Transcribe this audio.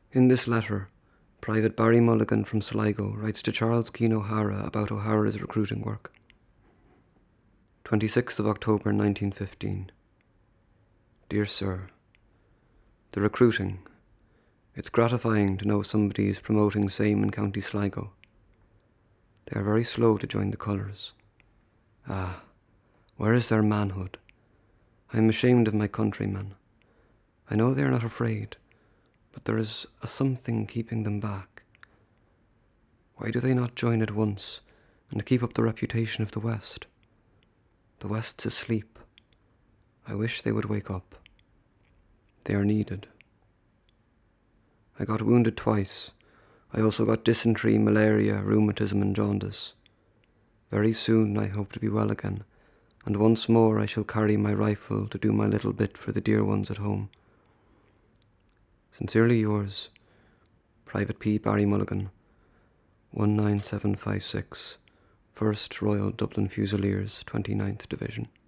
In this letter, Private Barry Mulligan from Sligo writes to Charles Keane O'Hara about O'Hara's recruiting work. 26th of October 1915. Dear Sir, the recruiting. It's gratifying to know somebody is promoting same in County Sligo. They are very slow to join the colours. Ah, where is their manhood? I am ashamed of my countrymen. I know they are not afraid, but there is a something keeping them back. Why do they not join at once and keep up the reputation of the West? The West's asleep. I wish they would wake up. They are needed. I got wounded twice. I also got dysentery, malaria, rheumatism and jaundice. Very soon I hope to be well again, and once more I shall carry my rifle to do my little bit for the dear ones at home. Sincerely yours, Private P. Barry Mulligan, 19756, 1st Royal Dublin Fusiliers, 29th Division.